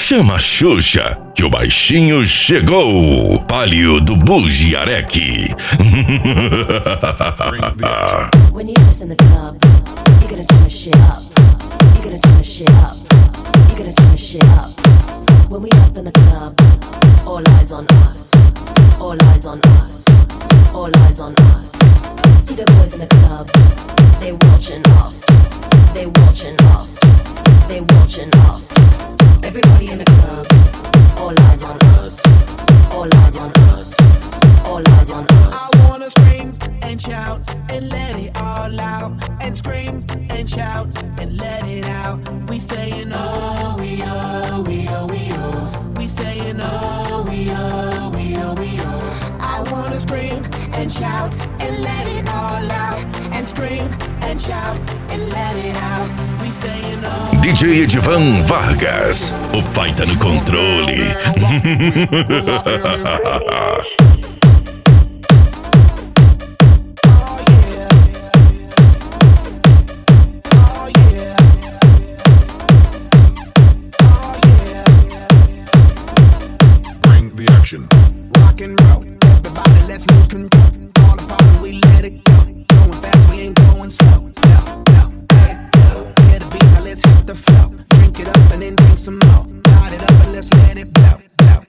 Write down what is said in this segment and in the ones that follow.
Chama a Xuxa, que o baixinho chegou. Palio do Bugiarec. When you dance in the club, you're gonna turn the shit up. You're gonna turn the shit up. You're gonna turn the shit up. When we up in the club, all eyes on us. All eyes on us. All eyes on us. See the boys in the club, they watching us. They watching us. They watching us. Everybody in the club, all eyes on us. All eyes on us. All eyes on us. I wanna scream and shout and let it all out. And scream and shout and let it out. We saying oh, we oh, we oh, we oh. We saying oh, we oh, we oh, we oh. I wanna scream and shout and let it all out. And scream and shout and let it out. We saying oh. DJ Edivan Vargas, o pai tá no controle. Rock and roll, everybody let's lose control. All the power, we let it go. Going fast, we ain't going slow. Hear the beat, now let's hit the flow. Drink it up and then drink some more. Light it up and let's let it blow.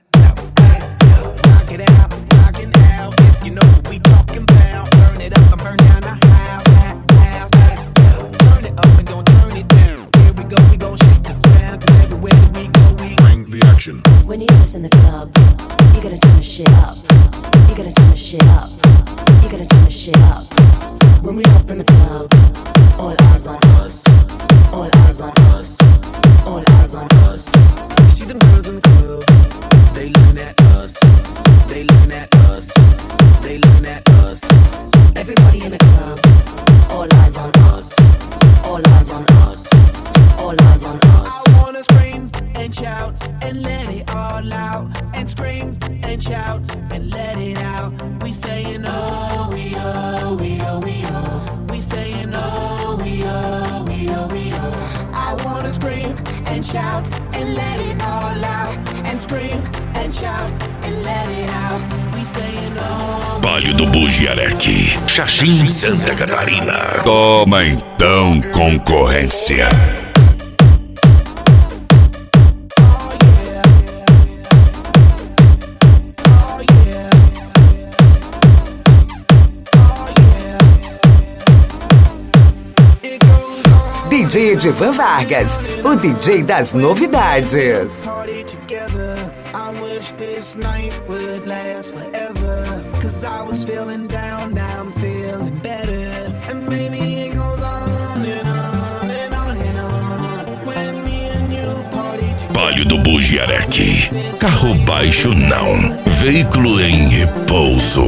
Rock it out, if you know what we talking about. Burn it up and burn down the house. Turn it up and don't turn it down. Here we gon' shake the ground. Cause everywhere that we go, we bring the action. When you dance in the club, you're gonna turn the shit up. You're gonna turn the shit up. You're gonna turn the shit up. When we up in the club, all eyes on us. All eyes on us. All eyes on us. You see them girls in the club, they looking at us. They looking at us. They looking at us. Everybody in the club, all eyes on us. All eyes on us. All eyes on us. I wanna scream and shout and let it all out. And scream and shout and let it out. We saying oh, we oh, we oh, we oh. We saying oh, we oh, we oh, we oh. I wanna scream and shout and let it all out. And scream and shout and let it out. We saying oh. Palio do Bugiarec, Xaxim, Santa Catarina. Toma então, concorrência. DJ Edivan Vargas, o DJ das novidades. Palio do Bugiarec, carro baixo não, veículo em repouso.